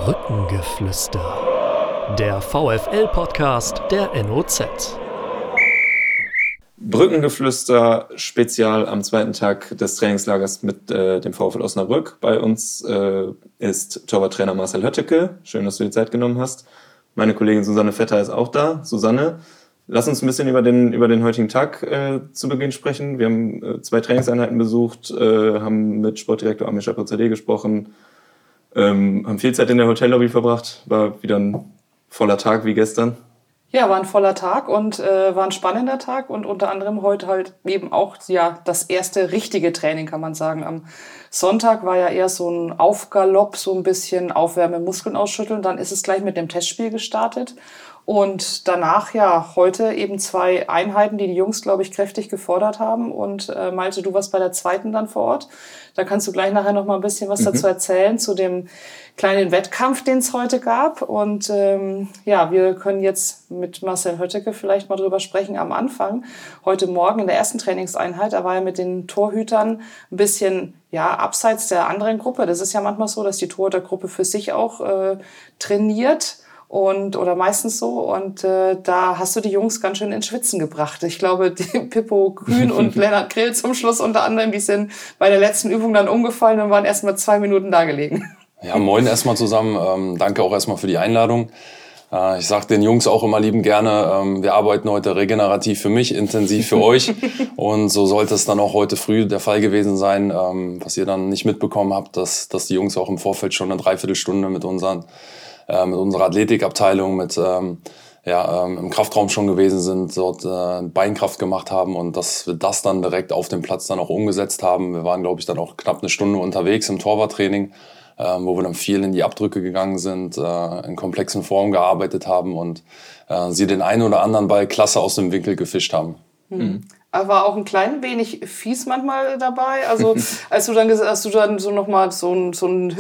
Brückengeflüster, der VfL-Podcast der NOZ. Brückengeflüster Spezial am zweiten Tag des Trainingslagers mit dem VfL Osnabrück. Bei uns ist Torwarttrainer Marcel Hötteke. Schön, dass du dir Zeit genommen hast. Meine Kollegin Susanne Vetter ist auch da. Susanne, lass uns ein bisschen über den heutigen Tag zu Beginn sprechen. Wir haben 2 Trainingseinheiten besucht, haben mit Sportdirektor Amir Chapouzadeh gesprochen, haben viel Zeit in der Hotellobby verbracht. War wieder ein voller Tag wie gestern. Ja, war ein voller Tag und war ein spannender Tag und unter anderem heute halt eben auch das erste richtige Training, kann man sagen. Am Sonntag war ja eher so ein Aufgalopp, so ein bisschen Aufwärmen, Muskeln ausschütteln. Dann ist es gleich mit dem Testspiel gestartet. Und danach heute eben 2 Einheiten, die Jungs, glaube ich, kräftig gefordert haben. Und Malte, du warst bei der zweiten dann vor Ort. Da kannst du gleich nachher noch mal ein bisschen was dazu erzählen, zu dem kleinen Wettkampf, den es heute gab. Und wir können jetzt mit Marcel Hötteke vielleicht mal drüber sprechen am Anfang. Heute Morgen in der ersten Trainingseinheit, da war er mit den Torhütern ein bisschen abseits der anderen Gruppe. Das ist ja manchmal so, dass die Torhütergruppe für sich auch trainiert. Oder meistens so. Und da hast du die Jungs ganz schön ins Schwitzen gebracht. Ich glaube, die Pippo Kühn und Lennart Grill zum Schluss unter anderem, die sind bei der letzten Übung dann umgefallen und waren erst mal 2 Minuten da gelegen. Ja, moin erstmal zusammen. Danke auch erstmal für die Einladung. Ich sage den Jungs auch immer liebend gerne, wir arbeiten heute regenerativ für mich, intensiv für euch. Und so sollte es dann auch heute früh der Fall gewesen sein, was ihr dann nicht mitbekommen habt, dass die Jungs auch im Vorfeld schon eine Dreiviertelstunde mit unserer Athletikabteilung im Kraftraum schon gewesen sind, dort Beinkraft gemacht haben und dass wir das dann direkt auf dem Platz dann auch umgesetzt haben. Wir waren, glaube ich, dann auch knapp eine Stunde unterwegs im Torwarttraining, wo wir dann viel in die Abdrücke gegangen sind, in komplexen Formen gearbeitet haben und sie den einen oder anderen Ball klasse aus dem Winkel gefischt haben. Aber war auch ein klein wenig fies manchmal dabei. Also als du dann so nochmal so einen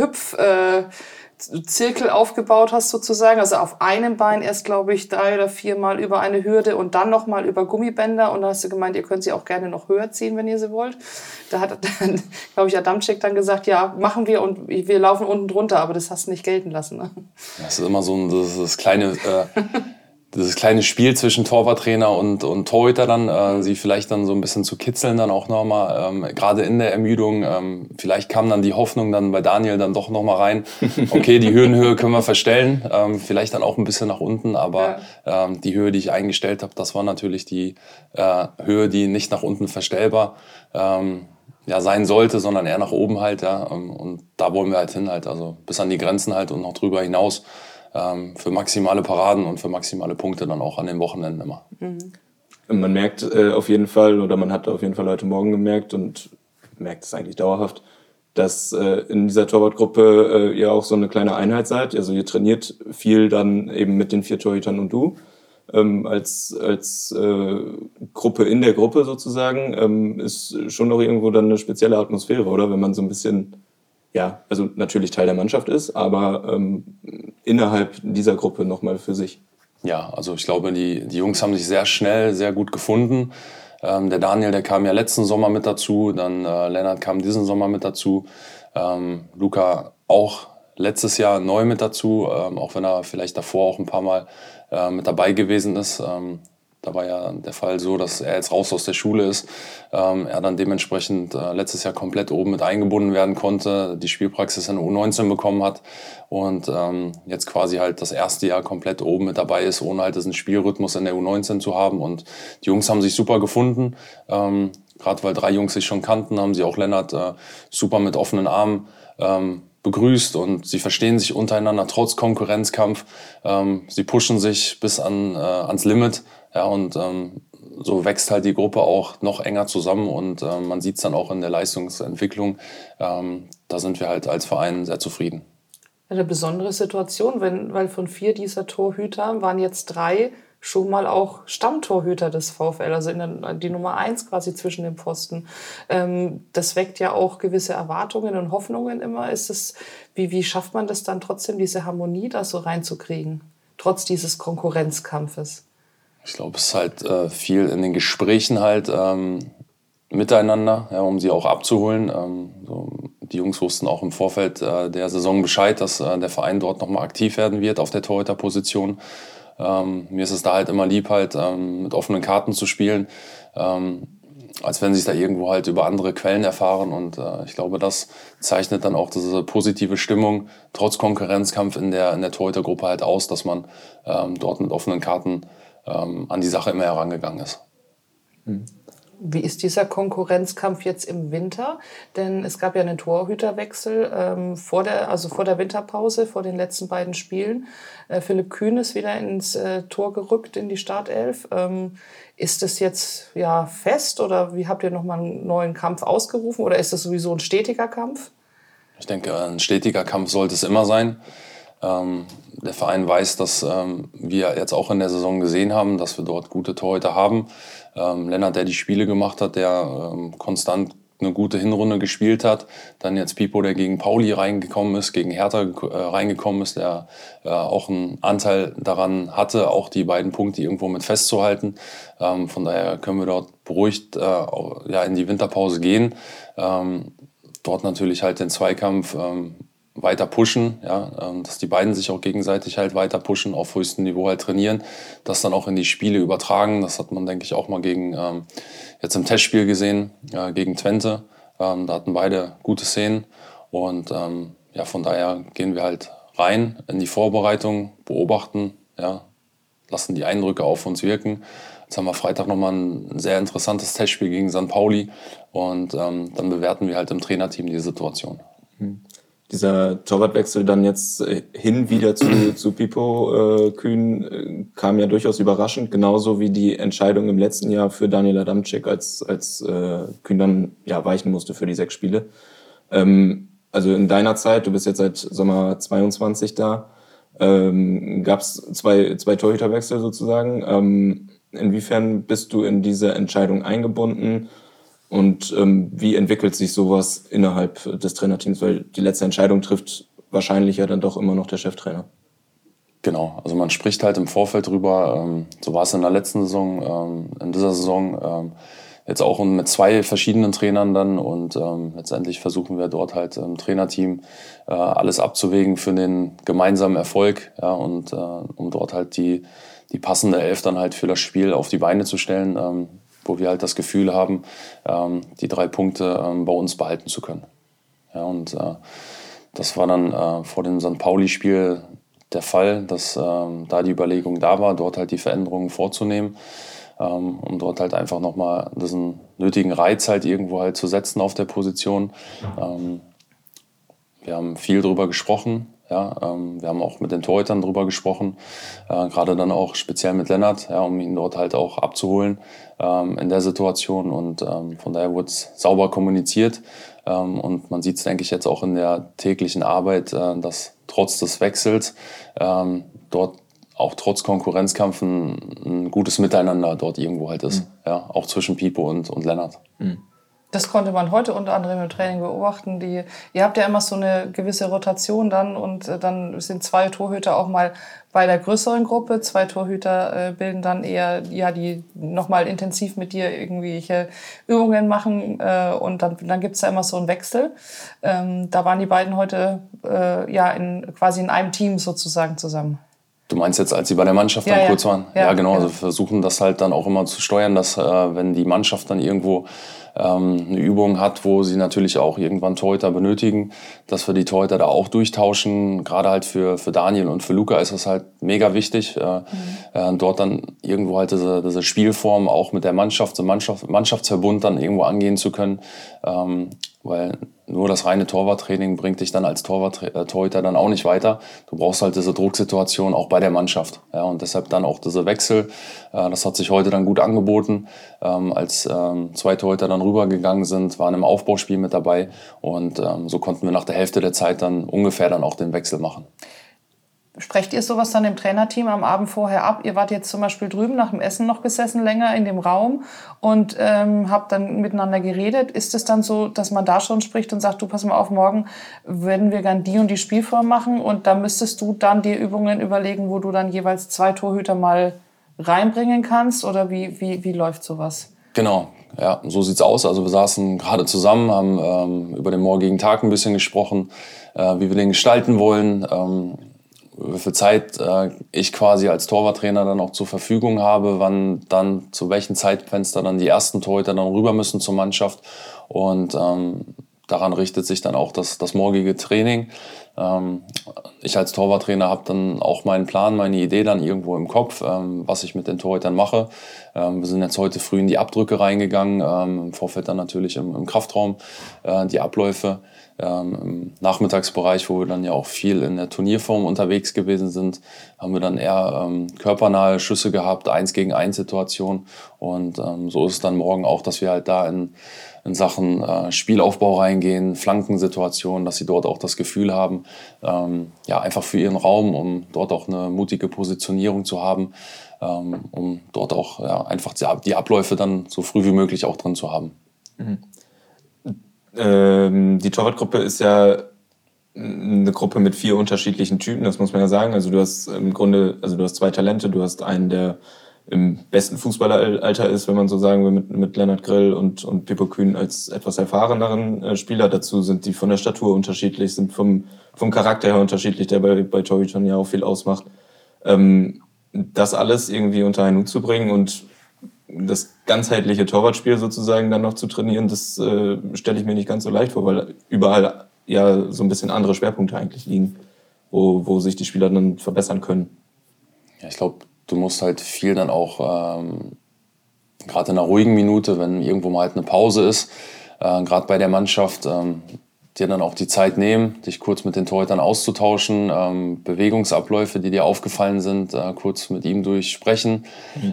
Zirkel aufgebaut hast sozusagen, also auf einem Bein erst, glaube ich, 3 oder 4 Mal über eine Hürde und dann nochmal über Gummibänder und da hast du gemeint, ihr könnt sie auch gerne noch höher ziehen, wenn ihr sie wollt. Da hat dann, glaube ich, Adamczyk dann gesagt, ja, machen wir und wir laufen unten drunter, aber das hast du nicht gelten lassen. Ne? Das ist immer so das kleine Spiel zwischen Torwarttrainer und Torhüter dann, sie vielleicht dann so ein bisschen zu kitzeln dann auch nochmal, gerade in der Ermüdung. Vielleicht kam dann die Hoffnung dann bei Daniel dann doch nochmal rein, okay, die Höhenhöhe können wir verstellen, vielleicht dann auch ein bisschen nach unten, aber die Höhe, die ich eingestellt habe, das war natürlich die Höhe, die nicht nach unten verstellbar sein sollte, sondern eher nach oben halt, und da wollen wir halt hin halt, also bis an die Grenzen halt und noch drüber hinaus. Für maximale Paraden und für maximale Punkte dann auch an den Wochenenden immer. Man merkt auf jeden Fall, oder man hat auf jeden Fall heute Morgen gemerkt und merkt es eigentlich dauerhaft, dass in dieser Torwartgruppe ihr auch so eine kleine Einheit seid. Also ihr trainiert viel dann eben mit den 4 Torhütern und du als Gruppe in der Gruppe sozusagen. Ist schon noch irgendwo dann eine spezielle Atmosphäre, oder? Wenn man so ein bisschen... Ja, also natürlich Teil der Mannschaft ist, aber innerhalb dieser Gruppe nochmal für sich. Ja, also ich glaube, die Jungs haben sich sehr schnell, sehr gut gefunden. Der Daniel, der kam ja letzten Sommer mit dazu, dann Lennart kam diesen Sommer mit dazu. Luca auch letztes Jahr neu mit dazu, auch wenn er vielleicht davor auch ein paar Mal mit dabei gewesen ist. Da war ja der Fall so, dass er jetzt raus aus der Schule ist. Er dann dementsprechend letztes Jahr komplett oben mit eingebunden werden konnte, die Spielpraxis in der U19 bekommen hat und jetzt quasi halt das erste Jahr komplett oben mit dabei ist, ohne halt diesen Spielrhythmus in der U19 zu haben. Und die Jungs haben sich super gefunden. Gerade weil 3 Jungs sich schon kannten, haben sie auch Lennart super mit offenen Armen begrüßt und sie verstehen sich untereinander trotz Konkurrenzkampf. Sie pushen sich bis ans Limit. Ja, und so wächst halt die Gruppe auch noch enger zusammen und man sieht es dann auch in der Leistungsentwicklung. Da sind wir halt als Verein sehr zufrieden. Eine besondere Situation, weil von 4 dieser Torhüter waren jetzt 3 schon mal auch Stammtorhüter des VfL, also die Nummer 1 quasi zwischen den Pfosten. Das weckt ja auch gewisse Erwartungen und Hoffnungen immer. Wie schafft man das dann trotzdem, diese Harmonie da so reinzukriegen, trotz dieses Konkurrenzkampfes? Ich glaube, es ist halt viel in den Gesprächen halt miteinander, ja, um sie auch abzuholen. Die Jungs wussten auch im Vorfeld der Saison Bescheid, dass der Verein dort nochmal aktiv werden wird auf der Torhüterposition. Mir ist es da halt immer lieb, halt mit offenen Karten zu spielen, als wenn sie es da irgendwo halt über andere Quellen erfahren. Und ich glaube, das zeichnet dann auch diese positive Stimmung trotz Konkurrenzkampf in der Torhütergruppe halt aus, dass man dort mit offenen Karten an die Sache immer herangegangen ist. Wie ist dieser Konkurrenzkampf jetzt im Winter? Denn es gab ja einen Torhüterwechsel vor der Winterpause, vor den letzten beiden Spielen. Philipp Kühn ist wieder ins Tor gerückt, in die Startelf. Ist das jetzt fest oder wie habt ihr nochmal einen neuen Kampf ausgerufen? Oder ist das sowieso ein stetiger Kampf? Ich denke, ein stetiger Kampf sollte es immer sein. Der Verein weiß, dass wir jetzt auch in der Saison gesehen haben, dass wir dort gute Torhüter haben. Lennart, der die Spiele gemacht hat, der konstant eine gute Hinrunde gespielt hat. Dann jetzt Pipo, der gegen Pauli reingekommen ist, gegen Hertha reingekommen ist, der auch einen Anteil daran hatte, auch die beiden Punkte irgendwo mit festzuhalten. Von daher können wir dort beruhigt in die Winterpause gehen. Dort natürlich halt den Zweikampf weiter pushen, dass die beiden sich auch gegenseitig halt weiter pushen, auf höchstem Niveau halt trainieren, das dann auch in die Spiele übertragen. Das hat man, denke ich, auch mal jetzt im Testspiel gesehen, gegen Twente. Da hatten beide gute Szenen und von daher gehen wir halt rein in die Vorbereitung, beobachten, lassen die Eindrücke auf uns wirken. Jetzt haben wir Freitag nochmal ein sehr interessantes Testspiel gegen St. Pauli und dann bewerten wir halt im Trainerteam die Situation. Dieser Torwartwechsel dann jetzt hin wieder zu Pipo Kühn kam ja durchaus überraschend, genauso wie die Entscheidung im letzten Jahr für Daniel Adamczyk, als Kühn dann weichen musste für die 6 Spiele. Also in deiner Zeit, du bist jetzt seit Sommer 22 da, gab es zwei Torhüterwechsel sozusagen. Inwiefern bist du in diese Entscheidung eingebunden? Und wie entwickelt sich sowas innerhalb des Trainerteams? Weil die letzte Entscheidung trifft wahrscheinlich ja dann doch immer noch der Cheftrainer. Genau, also man spricht halt im Vorfeld drüber. So war es in der letzten Saison, in dieser Saison jetzt auch mit 2 verschiedenen Trainern dann. Und letztendlich versuchen wir dort halt im Trainerteam alles abzuwägen für den gemeinsamen Erfolg. Und um dort halt die passende Elf dann halt für das Spiel auf die Beine zu stellen, wo wir halt das Gefühl haben, die 3 Punkte bei uns behalten zu können. Und das war dann vor dem St. Pauli-Spiel der Fall, dass da die Überlegung da war, dort halt die Veränderungen vorzunehmen, um dort halt einfach nochmal diesen nötigen Reiz halt irgendwo halt zu setzen auf der Position. Wir haben viel drüber gesprochen. Wir haben auch mit den Torhütern drüber gesprochen, gerade dann auch speziell mit Lennart, um ihn dort halt auch abzuholen in der Situation. Und von daher wurde es sauber kommuniziert. Und man sieht es, denke ich, jetzt auch in der täglichen Arbeit, dass trotz des Wechsels dort auch trotz Konkurrenzkampf ein gutes Miteinander dort irgendwo halt ist. Auch zwischen Pipo und Lennart. Das konnte man heute unter anderem im Training beobachten. Ihr habt ja immer so eine gewisse Rotation dann und dann sind 2 Torhüter auch mal bei der größeren Gruppe. 2 Torhüter bilden dann eher, die nochmal intensiv mit dir irgendwelche Übungen machen und dann gibt's da immer so einen Wechsel. Da waren die beiden heute quasi in einem Team sozusagen zusammen. Du meinst jetzt, als sie bei der Mannschaft dann kurz waren? Ja, genau. Also wir versuchen das halt dann auch immer zu steuern, dass wenn die Mannschaft dann irgendwo eine Übung hat, wo sie natürlich auch irgendwann Torhüter benötigen, dass wir die Torhüter da auch durchtauschen. Gerade halt für Daniel und für Luca ist das halt mega wichtig, dort dann irgendwo halt diese Spielform auch mit der Mannschaft, im Mannschaftsverbund dann irgendwo angehen zu können, weil nur das reine Torwarttraining bringt dich dann als Torhüter dann auch nicht weiter. Du brauchst halt diese Drucksituation auch bei der Mannschaft. Und deshalb dann auch diese Wechsel. Das hat sich heute dann gut angeboten, als 2 Torhüter dann rübergegangen sind, waren im Aufbauspiel mit dabei. Und so konnten wir nach der Hälfte der Zeit dann ungefähr dann auch den Wechsel machen. Sprecht ihr sowas dann im Trainerteam am Abend vorher ab? Ihr wart jetzt zum Beispiel drüben nach dem Essen noch gesessen, länger in dem Raum und habt dann miteinander geredet. Ist es dann so, dass man da schon spricht und sagt, du, pass mal auf, morgen würden wir gern die und die Spielform machen und da müsstest du dann dir Übungen überlegen, wo du dann jeweils 2 Torhüter mal reinbringen kannst? Oder wie läuft sowas? Genau, Ja, so sieht's aus. Also wir saßen gerade zusammen, haben über den morgigen Tag ein bisschen gesprochen, wie wir den gestalten wollen, wie viel Zeit ich quasi als Torwarttrainer dann auch zur Verfügung habe, wann dann zu welchen Zeitfenster dann die ersten Torhüter dann rüber müssen zur Mannschaft. Und daran richtet sich dann auch das morgige Training. Ich als Torwarttrainer habe dann auch meinen Plan, meine Idee dann irgendwo im Kopf, was ich mit den Torhütern mache. Wir sind jetzt heute früh in die Abdrücke reingegangen, im Vorfeld dann natürlich im Kraftraum die Abläufe. Im Nachmittagsbereich, wo wir dann ja auch viel in der Turnierform unterwegs gewesen sind, haben wir dann eher körpernahe Schüsse gehabt, 1-gegen-1 Situation. Und so ist es dann morgen auch, dass wir halt da in Sachen Spielaufbau reingehen, Flankensituationen, dass sie dort auch das Gefühl haben, einfach für ihren Raum, um dort auch eine mutige Positionierung zu haben, um dort auch einfach die Abläufe dann so früh wie möglich auch drin zu haben. Mhm. Die Torwartgruppe ist ja eine Gruppe mit 4 unterschiedlichen Typen, das muss man ja sagen. Also du hast im Grunde, du hast 2 Talente, du hast einen, der im besten Fußballeralter ist, wenn man so sagen will, mit Lennart Grill und Pippo Kühn als etwas erfahreneren Spieler. Dazu sind die von der Statur unterschiedlich, sind vom Charakter her unterschiedlich, der bei Torhütern ja auch viel ausmacht. Das alles irgendwie unter einen Hut zu bringen und das ganzheitliche Torwartspiel sozusagen dann noch zu trainieren, das stelle ich mir nicht ganz so leicht vor, weil überall ja so ein bisschen andere Schwerpunkte eigentlich liegen, wo sich die Spieler dann verbessern können. Ja, ich glaube, du musst halt viel dann auch, gerade in einer ruhigen Minute, wenn irgendwo mal halt eine Pause ist, gerade bei der Mannschaft, dir dann auch die Zeit nehmen, dich kurz mit den Torhütern auszutauschen, Bewegungsabläufe, die dir aufgefallen sind, kurz mit ihm durchsprechen.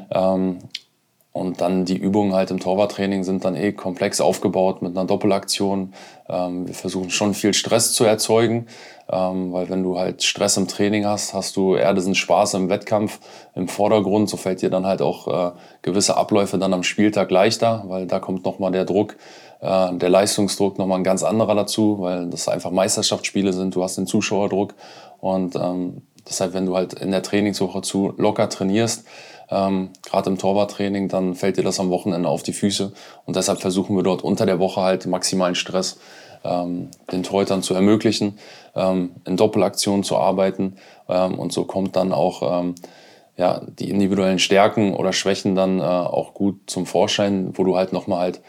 Und dann die Übungen halt im Torwarttraining sind dann komplex aufgebaut mit einer Doppelaktion. Wir versuchen schon viel Stress zu erzeugen, weil wenn du halt Stress im Training hast, hast du eher diesen Spaß im Wettkampf im Vordergrund. So fällt dir dann halt auch gewisse Abläufe dann am Spieltag leichter, weil da kommt nochmal der Druck, der Leistungsdruck nochmal ein ganz anderer dazu, weil das einfach Meisterschaftsspiele sind. Du hast den Zuschauerdruck und deshalb, wenn du halt in der Trainingswoche zu locker trainierst, gerade im Torwarttraining, dann fällt dir das am Wochenende auf die Füße. Und deshalb versuchen wir dort unter der Woche halt maximalen Stress den Torhütern zu ermöglichen, in Doppelaktionen zu arbeiten. Und so kommt dann auch die individuellen Stärken oder Schwächen dann auch gut zum Vorschein, wo du halt nochmal halt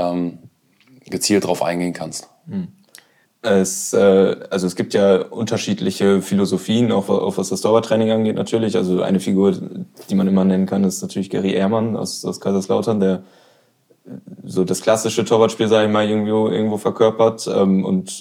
gezielt drauf eingehen kannst. Es gibt ja unterschiedliche Philosophien, auch was das Torwarttraining angeht natürlich. Also eine Figur, die man immer nennen kann, ist natürlich Gary Ehrmann aus Kaiserslautern, der so das klassische Torwartspiel, sage ich mal, irgendwo verkörpert und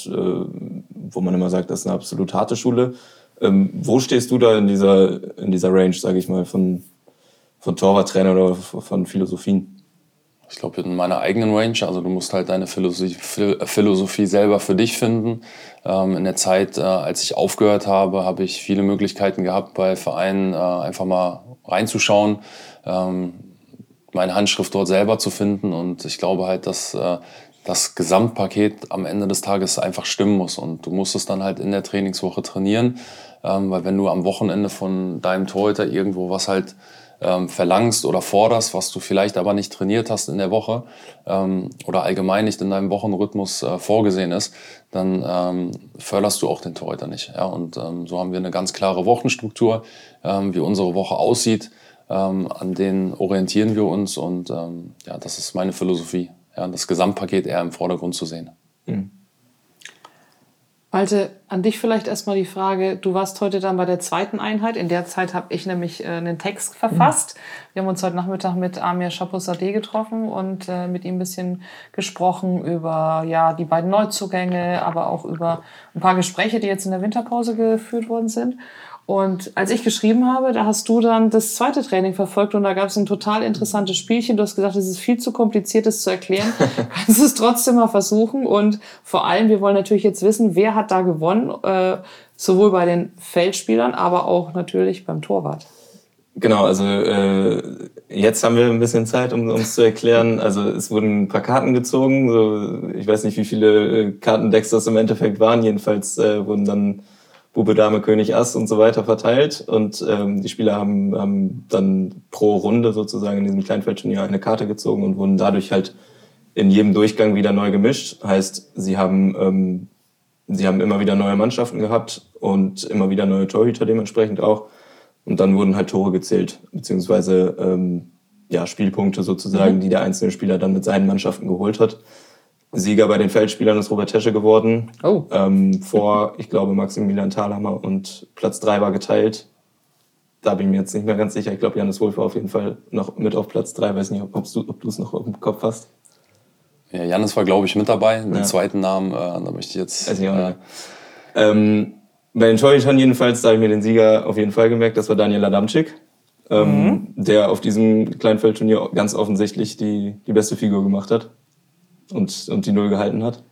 wo man immer sagt, das ist eine absolut harte Schule. Wo stehst du da in dieser Range, sage ich mal, von Torwarttrainer oder von Philosophien? Ich glaube, in meiner eigenen Range, also du musst halt deine Philosophie selber für dich finden. In der Zeit, als ich aufgehört habe, habe ich viele Möglichkeiten gehabt, bei Vereinen einfach mal reinzuschauen, meine Handschrift dort selber zu finden. Und ich glaube halt, dass das Gesamtpaket am Ende des Tages einfach stimmen muss. Und du musst es dann halt in der Trainingswoche trainieren, weil wenn du am Wochenende von deinem Torhüter irgendwo was halt verlangst oder forderst, was du vielleicht aber nicht trainiert hast in der Woche oder allgemein nicht in deinem Wochenrhythmus vorgesehen ist, dann förderst du auch den Torhüter nicht. Ja? Und so haben wir eine ganz klare Wochenstruktur, wie unsere Woche aussieht, an denen orientieren wir uns und das ist meine Philosophie, das Gesamtpaket eher im Vordergrund zu sehen. Mhm. Malte, an dich vielleicht erstmal die Frage, du warst heute dann bei der 2. Einheit, in der Zeit habe ich nämlich einen Text verfasst. Wir haben uns heute Nachmittag mit Amir Chaposadeh getroffen und mit ihm ein bisschen gesprochen über die beiden Neuzugänge, aber auch über ein paar Gespräche, die jetzt in der Winterpause geführt worden sind. Und als ich geschrieben habe, da hast du dann das 2. Training verfolgt und da gab es ein total interessantes Spielchen. Du hast gesagt, es ist viel zu kompliziert, das zu erklären. Kannst es trotzdem mal versuchen. Und vor allem, wir wollen natürlich jetzt wissen, wer hat da gewonnen, sowohl bei den Feldspielern, aber auch natürlich beim Torwart. Genau, also jetzt haben wir ein bisschen Zeit, um es zu erklären. Also es wurden ein paar Karten gezogen. So, ich weiß nicht, wie viele Kartendecks das im Endeffekt waren. Jedenfalls wurden dann Bube, Dame, König, Ass und so weiter verteilt. Und die Spieler haben dann pro Runde sozusagen in diesem Kleinfeldturnier eine Karte gezogen und wurden dadurch halt in jedem Durchgang wieder neu gemischt. Heißt, sie haben immer wieder neue Mannschaften gehabt und immer wieder neue Torhüter dementsprechend auch. Und dann wurden halt Tore gezählt, beziehungsweise Spielpunkte sozusagen, die der einzelne Spieler dann mit seinen Mannschaften geholt hat. Sieger bei den Feldspielern ist Robert Tesche geworden. Oh. Vor, ich glaube, Maximilian Thalhammer, und Platz 3 war geteilt. Da bin ich mir jetzt nicht mehr ganz sicher. Ich glaube, Janis Wolf war auf jeden Fall noch mit auf Platz 3. Weiß nicht, ob du es noch im Kopf hast. Ja, Janis war, glaube ich, mit dabei. Den zweiten Namen, da möchte ich jetzt... Weiß ich auch nicht. Bei den Torhütern jedenfalls, da habe ich mir den Sieger auf jeden Fall gemerkt. Das war Daniel Adamczyk, der auf diesem Kleinfeldturnier ganz offensichtlich die beste Figur gemacht hat. Und die Null gehalten hat.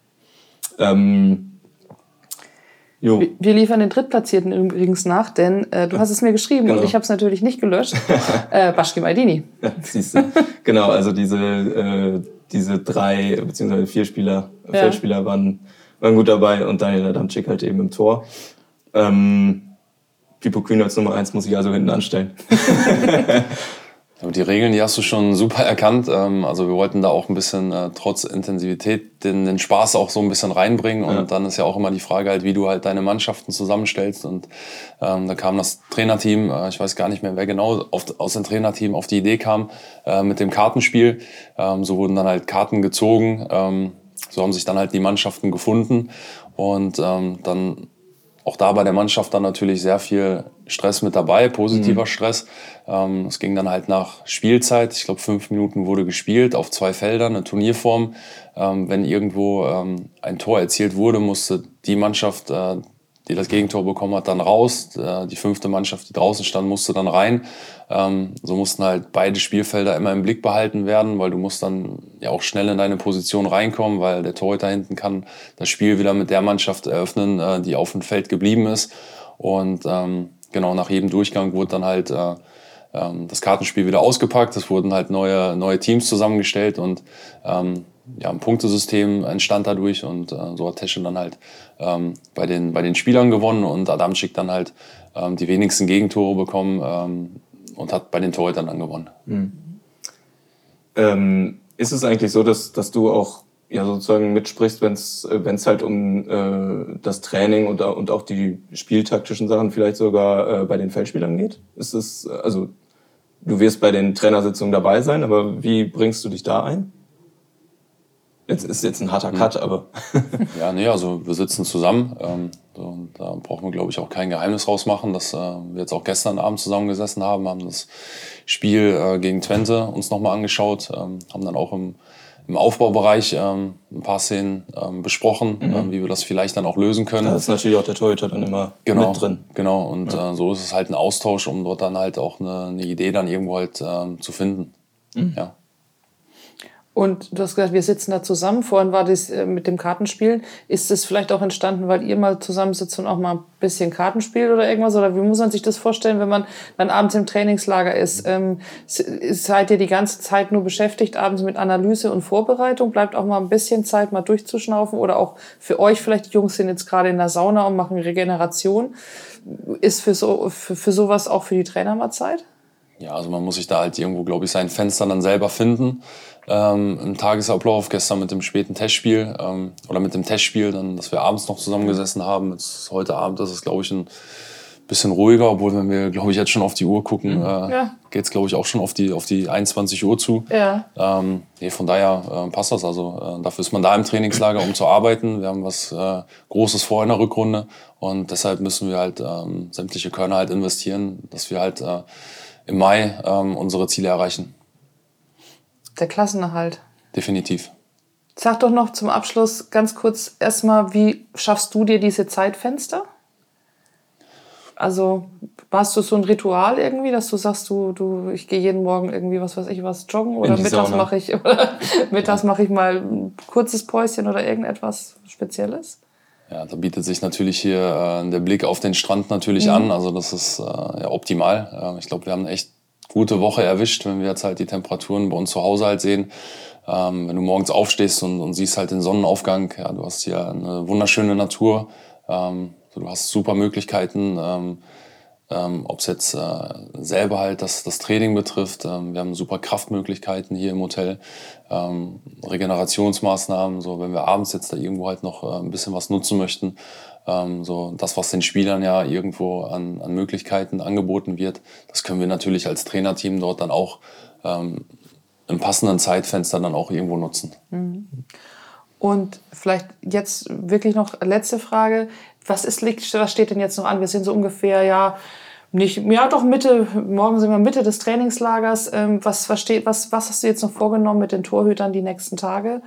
Wir liefern den Drittplatzierten übrigens nach, denn du hast es mir geschrieben und ich habe es natürlich nicht gelöscht. Bashkim Aydini. Ja, siehst du. Genau, also diese 3 bzw. 4 Feldspieler waren gut dabei und Daniel Adamczyk halt eben im Tor. Pipo Kühn als Nummer 1 muss ich also hinten anstellen. Die Regeln, die hast du schon super erkannt. Also wir wollten da auch ein bisschen trotz Intensivität den Spaß auch so ein bisschen reinbringen. Und dann ist ja auch immer die Frage halt, wie du halt deine Mannschaften zusammenstellst. Und da kam das Trainerteam, ich weiß gar nicht mehr, wer genau aus dem Trainerteam auf die Idee kam, mit dem Kartenspiel. So wurden dann halt Karten gezogen. So haben sich dann halt die Mannschaften gefunden. Und dann auch da bei der Mannschaft dann natürlich sehr viel Stress mit dabei, positiver Stress. Es ging dann halt nach Spielzeit. Ich glaube, 5 Minuten wurde gespielt auf 2 Feldern, eine Turnierform. Wenn irgendwo ein Tor erzielt wurde, musste die Mannschaft, die das Gegentor bekommen hat, dann raus. Die 5. Mannschaft, die draußen stand, musste dann rein. So mussten halt beide Spielfelder immer im Blick behalten werden, weil du musst dann ja auch schnell in deine Position reinkommen, weil der Torhüter hinten kann das Spiel wieder mit der Mannschaft eröffnen, die auf dem Feld geblieben ist. Und genau nach jedem Durchgang wurde dann halt das Kartenspiel wieder ausgepackt. Es wurden halt neue Teams zusammengestellt und ein Punktesystem entstand dadurch. Und so hat Tesche dann halt bei den Spielern gewonnen und Adamczyk dann halt die wenigsten Gegentore bekommen und hat bei den Torhütern dann gewonnen. Ist es eigentlich so, dass du auch sozusagen mitsprichst, wenn es halt um das Training und auch die spieltaktischen Sachen vielleicht sogar bei den Feldspielern geht? Ist es, also du wirst bei den Trainersitzungen dabei sein, aber wie bringst du dich da ein? Ist jetzt ein harter Cut, aber... Ja, also wir sitzen zusammen. Und da brauchen wir, glaube ich, auch kein Geheimnis rausmachen, dass wir jetzt auch gestern Abend zusammengesessen haben das Spiel gegen Twente uns nochmal angeschaut, haben dann auch im Aufbaubereich ein paar Szenen besprochen, wie wir das vielleicht dann auch lösen können. Da ist natürlich auch der Torhüter dann immer mit drin. Genau, und so ist es halt ein Austausch, um dort dann halt auch eine Idee dann irgendwo halt zu finden. Ja. Und du hast gesagt, wir sitzen da zusammen. Vorhin war das mit dem Kartenspielen. Ist das vielleicht auch entstanden, weil ihr mal zusammensitzt und auch mal ein bisschen Karten spielt oder irgendwas? Oder wie muss man sich das vorstellen, wenn man dann abends im Trainingslager ist? Seid ihr die ganze Zeit nur beschäftigt, abends mit Analyse und Vorbereitung? Bleibt auch mal ein bisschen Zeit, mal durchzuschnaufen? Oder auch für euch vielleicht, die Jungs sind jetzt gerade in der Sauna und machen Regeneration. Ist für sowas auch für die Trainer mal Zeit? Ja, also man muss sich da halt irgendwo, glaube ich, sein Fenster dann selber finden. Im Tagesablauf, gestern mit dem späten Testspiel oder mit dem Testspiel, dann, dass wir abends noch zusammengesessen haben. Jetzt, heute Abend ist es, glaube ich, ein bisschen ruhiger, obwohl wenn wir, glaube ich, jetzt schon auf die Uhr gucken, geht es, glaube ich, auch schon auf die 21 Uhr zu. Ja. Von daher passt das. Also dafür ist man da im Trainingslager, um zu arbeiten. Wir haben was Großes vor in der Rückrunde und deshalb müssen wir halt sämtliche Körner halt investieren, dass wir halt im Mai unsere Ziele erreichen. Der Klassenerhalt. Definitiv. Sag doch noch zum Abschluss ganz kurz erstmal, wie schaffst du dir diese Zeitfenster? Also hast du so ein Ritual irgendwie, dass du sagst, ich gehe jeden Morgen irgendwie was joggen oder mittags mache ich mal ein kurzes Päuschen oder irgendetwas Spezielles? Ja, da bietet sich natürlich hier der Blick auf den Strand natürlich an. Also das ist optimal. Ich glaube, wir haben eine echt gute Woche erwischt, wenn wir jetzt halt die Temperaturen bei uns zu Hause halt sehen. Wenn du morgens aufstehst und siehst halt den Sonnenaufgang, ja, du hast hier eine wunderschöne Natur. So, du hast super Möglichkeiten, ob es jetzt selber halt das Training betrifft. Wir haben super Kraftmöglichkeiten hier im Hotel, Regenerationsmaßnahmen, so wenn wir abends jetzt da irgendwo halt noch ein bisschen was nutzen möchten. So das, was den Spielern ja irgendwo an Möglichkeiten angeboten wird, das können wir natürlich als Trainerteam dort dann auch im passenden Zeitfenster dann auch irgendwo nutzen. Und vielleicht jetzt wirklich noch letzte Frage. Was steht denn jetzt noch an? Wir sind so ungefähr, Mitte, morgen sind wir Mitte des Trainingslagers. Was hast du jetzt noch vorgenommen mit den Torhütern die nächsten Tage?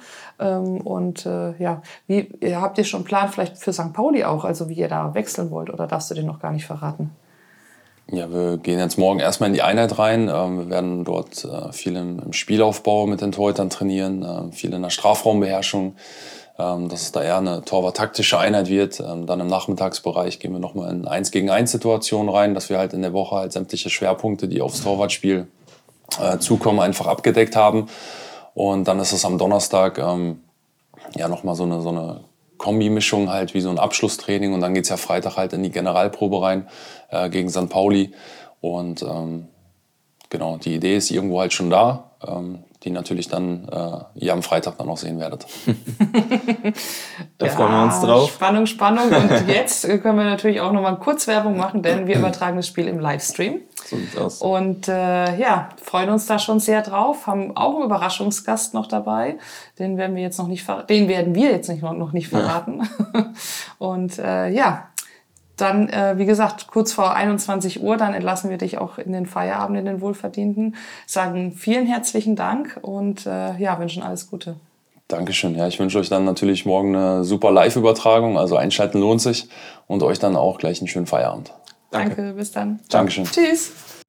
Wie habt ihr schon einen Plan vielleicht für St. Pauli auch, also wie ihr da wechseln wollt, oder darfst du den noch gar nicht verraten? Ja, wir gehen jetzt morgen erstmal in die Einheit rein. Wir werden dort viel im Spielaufbau mit den Torhütern trainieren, viel in der Strafraumbeherrschung, dass es da eher eine torwarttaktische Einheit wird. Dann im Nachmittagsbereich gehen wir nochmal in 1-gegen-1-Situationen rein, dass wir halt in der Woche halt sämtliche Schwerpunkte, die aufs Torwartspiel zukommen, einfach abgedeckt haben. Und dann ist es am Donnerstag nochmal so eine Kombimischung halt wie so ein Abschlusstraining und dann geht's ja Freitag halt in die Generalprobe rein gegen St. Pauli und genau, die Idee ist irgendwo halt schon da, die natürlich dann ihr am Freitag dann auch sehen werdet. Da freuen wir uns drauf. Spannung. Und jetzt können wir natürlich auch nochmal Kurzwerbung machen, denn wir übertragen das Spiel im Livestream. So sieht's aus. Und freuen uns da schon sehr drauf, haben auch einen Überraschungsgast noch dabei. Den werden wir jetzt noch nicht verraten. Und dann, wie gesagt, kurz vor 21 Uhr, dann entlassen wir dich auch in den Feierabend, in den Wohlverdienten. Sagen vielen herzlichen Dank und wünschen alles Gute. Dankeschön. Ja, ich wünsche euch dann natürlich morgen eine super Live-Übertragung. Also einschalten lohnt sich und euch dann auch gleich einen schönen Feierabend. Danke bis dann. Dankeschön. Tschüss.